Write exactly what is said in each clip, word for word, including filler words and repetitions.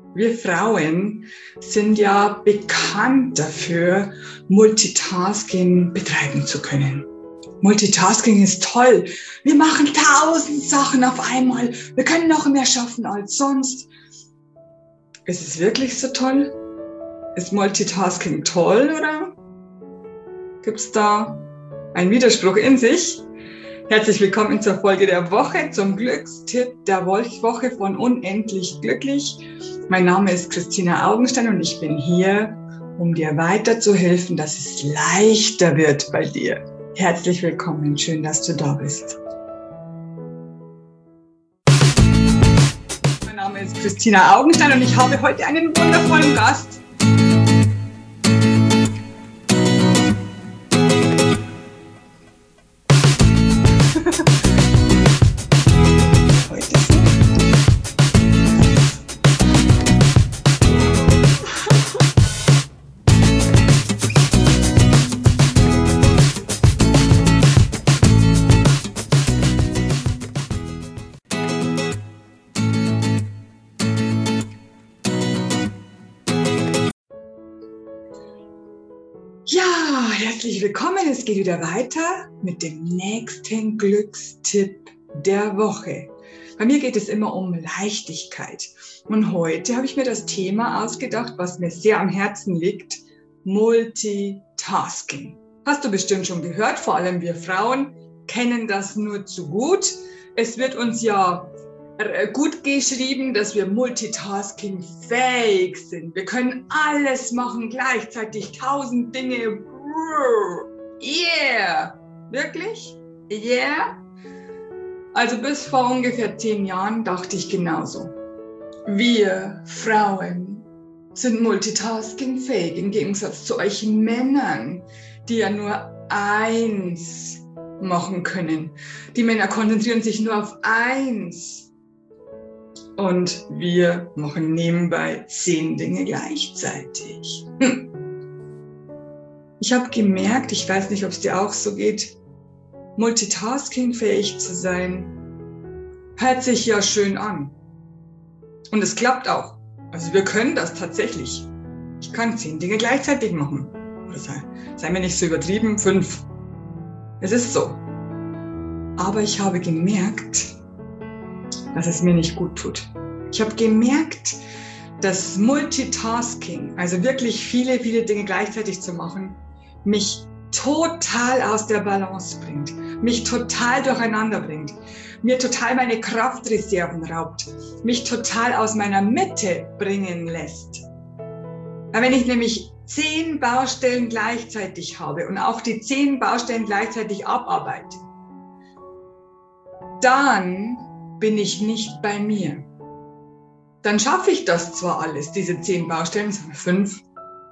Wir Frauen sind ja bekannt dafür, Multitasking betreiben zu können. Multitasking ist toll. Wir machen tausend Sachen auf einmal. Wir können noch mehr schaffen als sonst. Ist es wirklich so toll? Ist Multitasking toll oder gibt es da einen Widerspruch in sich? Herzlich willkommen zur Folge der Woche, zum Glückstipp der Woche von Unendlich Glücklich. Mein Name ist Christina Augenstein und ich bin hier, um dir weiterzuhelfen, dass es leichter wird bei dir. Herzlich willkommen, schön, dass du da bist. Mein Name ist Christina Augenstein und ich habe heute einen wundervollen Gast. Ja, herzlich willkommen. Es geht wieder weiter mit dem nächsten Glückstipp der Woche. Bei mir geht es immer um Leichtigkeit. Und heute habe ich mir das Thema ausgedacht, was mir sehr am Herzen liegt: Multitasking. Hast du bestimmt schon gehört, vor allem wir Frauen kennen das nur zu gut. Es wird uns ja gut geschrieben, dass wir multitasking-fähig sind. Wir können alles machen gleichzeitig, tausend Dinge. Yeah! Wirklich? Yeah? Also bis vor ungefähr zehn Jahren dachte ich genauso. Wir Frauen sind multitasking-fähig im Gegensatz zu euch Männern, die ja nur eins machen können. Die Männer konzentrieren sich nur auf eins. Und wir machen nebenbei zehn Dinge gleichzeitig. Hm. Ich habe gemerkt, ich weiß nicht, ob es dir auch so geht, multitasking-fähig zu sein, hört sich ja schön an. Und es klappt auch. Also wir können das tatsächlich. Ich kann zehn Dinge gleichzeitig machen. Oder sei, sei mir nicht so übertrieben, fünf. Es ist so. Aber ich habe gemerkt, dass es mir nicht gut tut. Ich habe gemerkt, dass Multitasking, also wirklich viele, viele Dinge gleichzeitig zu machen, mich total aus der Balance bringt, mich total durcheinander bringt, mir total meine Kraftreserven raubt, mich total aus meiner Mitte bringen lässt. Aber wenn ich nämlich zehn Baustellen gleichzeitig habe und auch die zehn Baustellen gleichzeitig abarbeite, dann bin ich nicht bei mir. Dann schaffe ich das zwar alles, diese zehn Baustellen, fünf,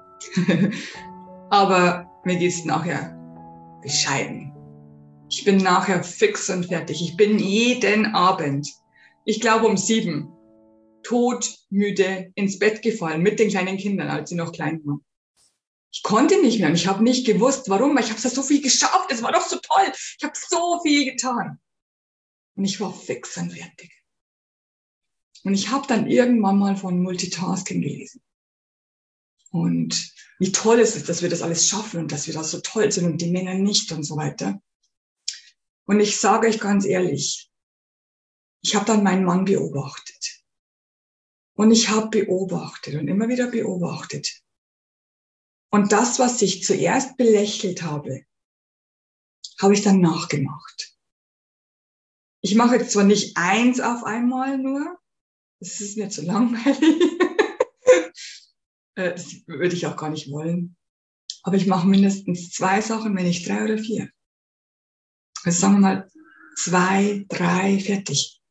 aber mir geht es nachher bescheiden. Ich bin nachher fix und fertig. Ich bin jeden Abend, ich glaube um sieben, todmüde ins Bett gefallen mit den kleinen Kindern, als sie noch klein waren. Ich konnte nicht mehr und ich habe nicht gewusst, warum, weil ich habe so viel geschafft, es war doch so toll, ich habe so viel getan. Und ich war fix und fertig. Und ich habe dann irgendwann mal von Multitasking gelesen. Und wie toll es ist, dass wir das alles schaffen und dass wir das so toll sind und die Männer nicht und so weiter. Und ich sage euch ganz ehrlich, ich habe dann meinen Mann beobachtet. Und ich habe beobachtet und immer wieder beobachtet. Und das, was ich zuerst belächelt habe, habe ich dann nachgemacht. Ich mache jetzt zwar nicht eins auf einmal nur, das ist mir zu langweilig, das würde ich auch gar nicht wollen, aber ich mache mindestens zwei Sachen, wenn nicht drei oder vier. Also sagen wir mal zwei, drei, fertig.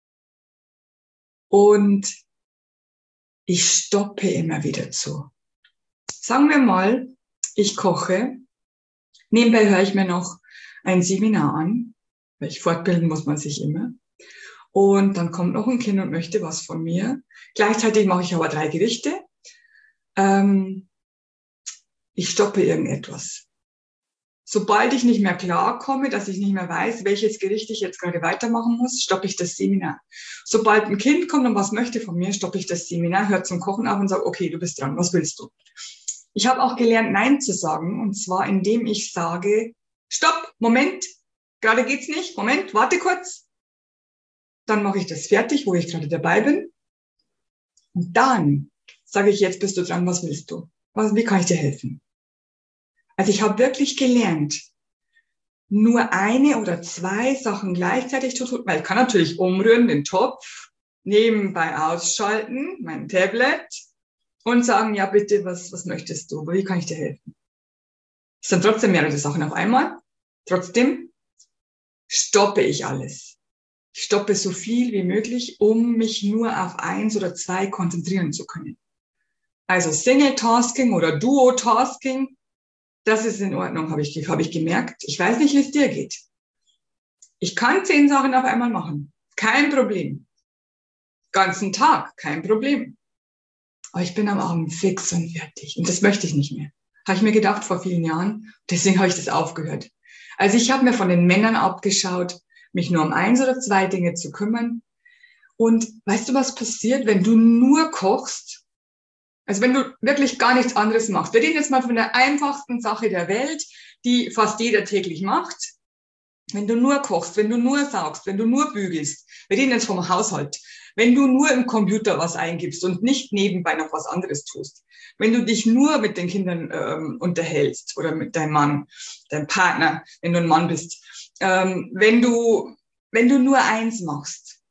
Und ich stoppe immer wieder zu. Sagen wir mal, ich koche, nebenbei höre ich mir noch ein Seminar an, weil ich fortbilden muss man sich immer. Und dann kommt noch ein Kind und möchte was von mir. Gleichzeitig mache ich aber drei Gerichte. Ähm, ich stoppe irgendetwas. Sobald ich nicht mehr klarkomme, dass ich nicht mehr weiß, welches Gericht ich jetzt gerade weitermachen muss, stoppe ich das Seminar. Sobald ein Kind kommt und was möchte von mir, stoppe ich das Seminar, höre zum Kochen auf und sage, okay, du bist dran, was willst du? Ich habe auch gelernt, Nein zu sagen, und zwar indem ich sage, stopp, Moment, gerade geht's nicht, Moment, warte kurz. Dann mache ich das fertig, wo ich gerade dabei bin. Und dann sage ich, jetzt bist du dran, was willst du? Was, wie kann ich dir helfen? Also ich habe wirklich gelernt, nur eine oder zwei Sachen gleichzeitig zu tun, weil ich kann natürlich umrühren, den Topf, nebenbei ausschalten, mein Tablet und sagen, ja bitte, was, was möchtest du? Wie kann ich dir helfen? Es sind trotzdem mehrere Sachen auf einmal. Trotzdem stoppe ich alles. Ich stoppe so viel wie möglich, um mich nur auf eins oder zwei konzentrieren zu können. Also Single-Tasking oder Duo-Tasking, das ist in Ordnung, habe ich, habe ich gemerkt. Ich weiß nicht, wie es dir geht. Ich kann zehn Sachen auf einmal machen. Kein Problem. Ganzen Tag, kein Problem. Aber ich bin am Abend fix und fertig. Und das möchte ich nicht mehr. Habe ich mir gedacht vor vielen Jahren. Deswegen habe ich das aufgehört. Also ich habe mir von den Männern abgeschaut, mich nur um eins oder zwei Dinge zu kümmern. Und weißt du, was passiert, wenn du nur kochst? Also wenn du wirklich gar nichts anderes machst. Wir reden jetzt mal von der einfachsten Sache der Welt, die fast jeder täglich macht. Wenn du nur kochst, wenn du nur saugst, wenn du nur bügelst. Wir reden jetzt vom Haushalt. Wenn du nur im Computer was eingibst und nicht nebenbei noch was anderes tust. Wenn du dich nur mit den Kindern ähm, unterhältst oder mit deinem Mann, deinem Partner, wenn du ein Mann bist. Ähm, wenn du, wenn du nur eins machst,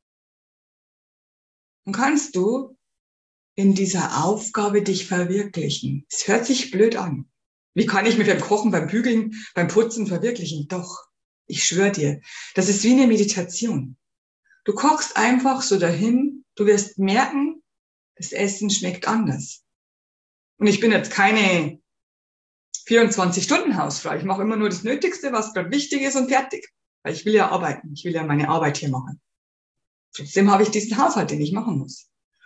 dann kannst du in dieser Aufgabe dich verwirklichen. Es hört sich blöd an. Wie kann ich mich beim Kochen, beim Bügeln, beim Putzen verwirklichen? Doch, ich schwöre dir, das ist wie eine Meditation. Du kochst einfach so dahin, du wirst merken, das Essen schmeckt anders. Und ich bin jetzt keine vierundzwanzig-Stunden-Hausfrau. Ich mache immer nur das Nötigste, was gerade wichtig ist und fertig. Weil ich will ja arbeiten, ich will ja meine Arbeit hier machen. Trotzdem habe ich diesen Haushalt, den ich machen muss.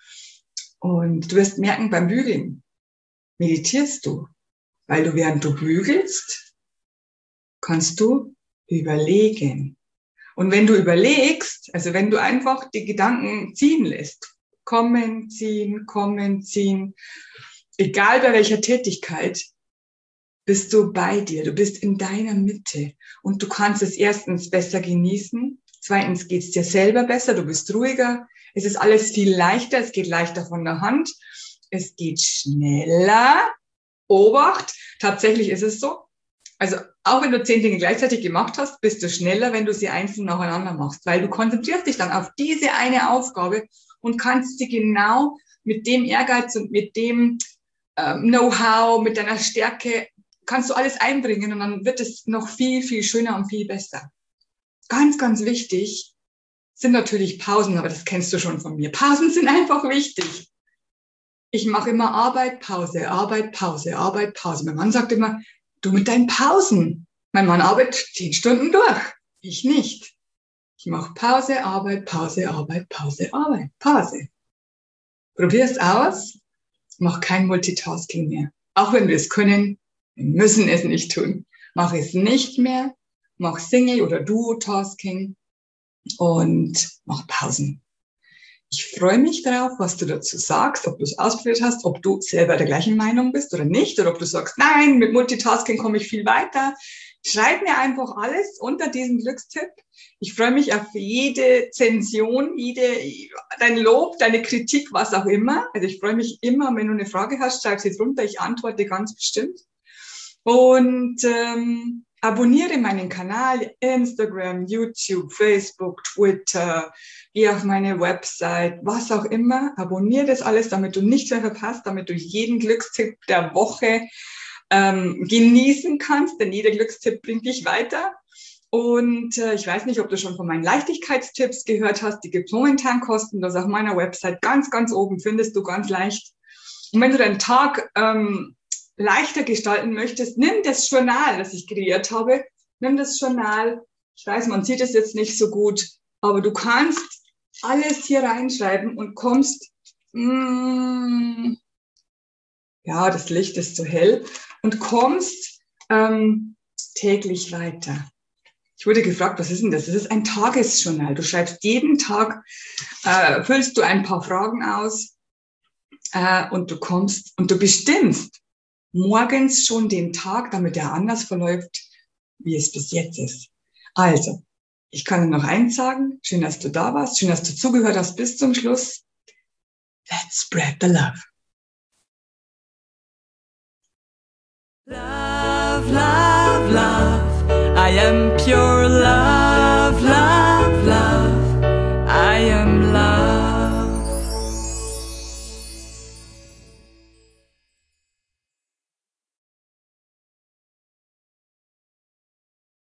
Und du wirst merken, beim Bügeln meditierst du, weil du während du bügelst, kannst du überlegen. Und wenn du überlegst, also wenn du einfach die Gedanken ziehen lässt, kommen, ziehen, kommen, ziehen, egal bei welcher Tätigkeit, bist du bei dir, du bist in deiner Mitte und du kannst es erstens besser genießen, zweitens geht es dir selber besser, du bist ruhiger, es ist alles viel leichter, es geht leichter von der Hand, es geht schneller. Obacht, tatsächlich ist es so. Also auch wenn du zehn Dinge gleichzeitig gemacht hast, bist du schneller, wenn du sie einzeln nacheinander machst, weil du konzentrierst dich dann auf diese eine Aufgabe und kannst sie genau mit dem Ehrgeiz und mit dem ähm, Know-how, mit deiner Stärke, kannst du alles einbringen und dann wird es noch viel, viel schöner und viel besser. Ganz, ganz wichtig sind natürlich Pausen, aber das kennst du schon von mir. Pausen sind einfach wichtig. Ich mache immer Arbeit, Pause, Arbeit, Pause, Arbeit, Pause. Mein Mann sagt immer, du mit deinen Pausen. Mein Mann arbeitet zehn Stunden durch. Ich nicht. Ich mache Pause, Arbeit, Pause, Arbeit, Pause, Arbeit, Pause. Probier's aus. Mach kein Multitasking mehr. Auch wenn wir es können, wir müssen es nicht tun. Mach es nicht mehr. Mach Single- oder Duo-Tasking und mach Pausen. Ich freue mich darauf, was du dazu sagst, ob du es ausprobiert hast, ob du selber der gleichen Meinung bist oder nicht, oder ob du sagst, nein, mit Multitasking komme ich viel weiter. Schreib mir einfach alles unter diesen Glückstipp. Ich freue mich auf jede Zension, jede, dein Lob, deine Kritik, was auch immer. Also ich freue mich immer, wenn du eine Frage hast, schreib sie drunter, ich antworte ganz bestimmt. Und ähm, abonniere meinen Kanal, Instagram, YouTube, Facebook, Twitter, geh auf meine Website, was auch immer. Abonniere das alles, damit du nichts mehr verpasst, damit du jeden Glückstipp der Woche ähm, genießen kannst, denn jeder Glückstipp bringt dich weiter. Und äh, ich weiß nicht, ob du schon von meinen Leichtigkeitstipps gehört hast, die gibt es momentan kostenlos auf meiner Website. Ganz, ganz oben findest du ganz leicht. Und wenn du deinen Tag ähm, leichter gestalten möchtest, nimm das Journal, das ich kreiert habe. Nimm das Journal. Ich weiß, man sieht es jetzt nicht so gut, aber du kannst alles hier reinschreiben und kommst, mm, ja, das Licht ist zu hell, und kommst ähm, täglich weiter. Ich wurde gefragt, was ist denn das? Das ist ein Tagesjournal. Du schreibst jeden Tag, äh, füllst du ein paar Fragen aus äh, und du kommst und du bestimmst morgens schon den Tag, damit er anders verläuft, wie es bis jetzt ist. Also, ich kann nur noch eins sagen. Schön, dass du da warst. Schön, dass du zugehört hast bis zum Schluss. Let's spread the love. Love, love, love. I am pure love.